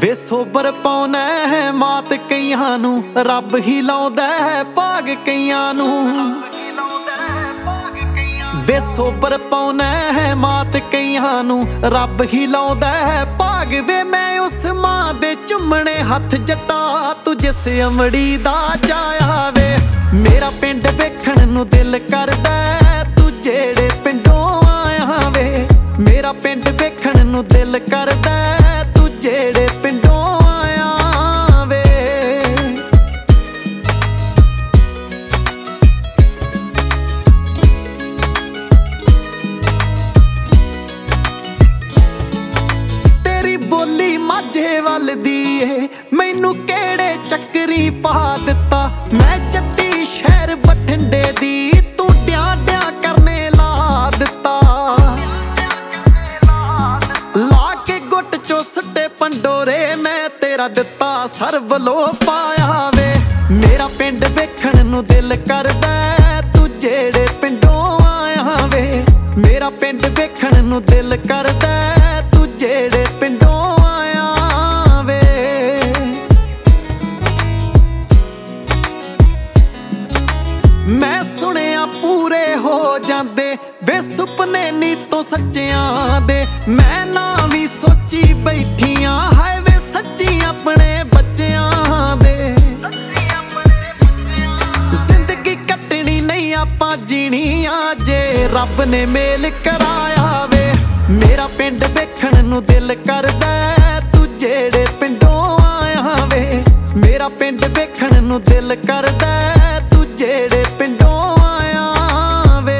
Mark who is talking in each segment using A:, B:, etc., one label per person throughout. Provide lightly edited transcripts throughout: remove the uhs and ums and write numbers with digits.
A: ਵੇ sober ਪਾਉਣਾ ਹੈ ਮਾਤ ਕਈਆਂ ਨੂੰ, ਰੱਬ ਹੀ ਲਾਉਂਦਾ ਹੈ ਭਾਗ ਕਈਆਂ ਨੂੰ। ਵੇ ਸੋਬਰ ਪਾਉਣਾ ਹੈ ਮਾਤ ਕਈਆਂ ਨੂੰ, ਰੱਬ ਹੀ ਲਾਉਂਦਾ ਹੈ ਭਾਗ। ਵੇ ਮੈਂ ਉਸ ਮਾਂ ਦੇ ਚੁੰਮਣੇ ਹੱਥ ਜੱਟਾ, ਤੂੰ ਜਿਸ ਅਮੜੀ ਦਾ ਚਾਇਆ ਵੇ। ਮੇਰਾ ਪਿੰਡ ਵੇਖਣ ਨੂੰ ਦਿਲ ਕਰਦਾ, ਤੂੰ ਜਿਹੜੇ ਪਿੰਡੋਂ ਆਇਆ ਵੇ। ਮੇਰਾ ਪਿੰਡ ਵੇਖਣ ਨੂੰ ਦਿਲ ਕਰਦਾ, ਤੂੰ ਜਿਹੜੇ ਪਿੰਡੋਂ ਆਇਆ ਵੇ। ਤੇਰੀ ਬੋਲੀ ਮਾਝੇ ਵੱਲ ਦੀ ਏ, ਮੈਨੂੰ ਕਿਹੜੇ ਚੱਕਰੀ ਪਾ ਦਿੱਤਾ। ਮੈਂ ਜੱਟੀ ਸ਼ਹਿਰ ਬਠਿੰਡੇ ਦੀ, ਤੂੰ ਡਿਆਂ ਡਿਆਂ ਕਰਨੇ ਲਾ ਦਿੱਤਾ। ਲਾ ਕੇ ਗੁੱਟ ਚੋਂ ਸੁੱਟੇ ਪੰਡੋਰੇ, ਮੈਂ ਤੇਰਾ ਦਿੱਤਾ ਸਰਬਲੋ ਪਾਇਆ ਵੇ। ਮੇਰਾ ਪਿੰਡ ਵੇਖਣ ਨੂੰ ਦਿਲ ਕਰਦਾ, ਤੂੰ ਜਿਹੜੇ ਪਿੰਡੋਂ ਆਇਆ ਵੇ। ਮੇਰਾ ਪਿੰਡ ਵੇਖਣ ਨੂੰ ਦਿਲ ਕਰਦਾ, ਤੂੰ ਜਿਹੜੇ ਪਿੰਡੋਂ ਆਇਆ ਵੇ। ਮੈਂ ਸੁਣਿਆ ਪੂਰੇ ਹੋ ਜਾਂਦੇ ਵੇ ਸੁਪਨੇ ਨੀ ਤੋਂ ਸੱਚਿਆਂ ਦੇ। ਮੈਂ ਨਾ ਵੀ ਸੋਚੀ ਬੈਠੀਆਂ, ਹਾਏ ਵੇ ਸੱਚੀ ਆਪਣੇ ਬੱਚਿਆਂ ਦੇ। ਜ਼ਿੰਦਗੀ ਕੱਟਣੀ ਨਹੀਂ ਆਪਾਂ ਜੀਣੀ ਆ, ਜੇ ਰੱਬ ਨੇ ਮੇਲ ਕਰਾਇਆ ਵੇ। ਮੇਰਾ ਪਿੰਡ ਵੇਖਣ ਨੂੰ ਦਿਲ ਕਰਦਾ, ਤੂੰ ਜਿਹੜੇ ਪਿੰਡੋਂ ਆਇਆ ਵੇ। ਮੇਰਾ ਪਿੰਡ ਵੇਖਣ ਨੂੰ ਦਿਲ ਕਰਦਾ, ਤੂੰ ਜਿਹੜੇ ਪਿੰਡੋਂ ਆਇਆ ਵੇ।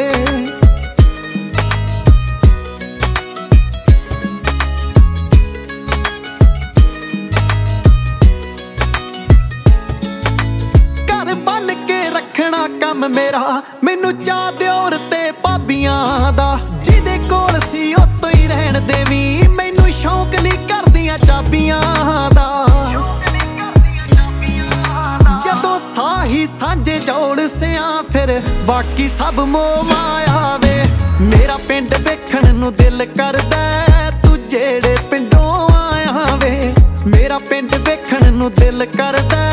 A: ਘਰ ਬੰਨ ਕੇ ਰੱਖਣਾ ਕੰਮ ਮੇਰਾ, ਮੈਨੂੰ ਚਾਹ ਦਿਓਰ ਤੇ ਭਾਬੀਆਂ ਦਾ। ਜਿਹਦੇ ਕੋਲ ਸੀ ਉੱਤੋਂ ਹੀ ਰਹਿਣ ਦੇਵੀਂ, ਮੈਨੂੰ ਸ਼ੌਂਕ ਨਹੀਂ ਕਰਦੀਆਂ ਚਾਬੀਆਂ ਦਾ। ਜਦੋਂ ਸਾਹੀ ਸਾਂਝੇ ਜੋੜ ਸਿਆਂ, ਫਿਰ ਬਾਕੀ ਸਭ ਮੋਹ ਮਾਇਆ ਵੇ। ਮੇਰਾ ਪਿੰਡ ਵੇਖਣ ਨੂੰ ਦਿਲ ਕਰਦਾ, ਤੂੰ ਜਿਹੜੇ ਪਿੰਡੋਂ ਆਇਆ ਵੇ। ਮੇਰਾ ਪਿੰਡ ਵੇਖਣ ਨੂੰ ਦਿਲ ਕਰਦਾ,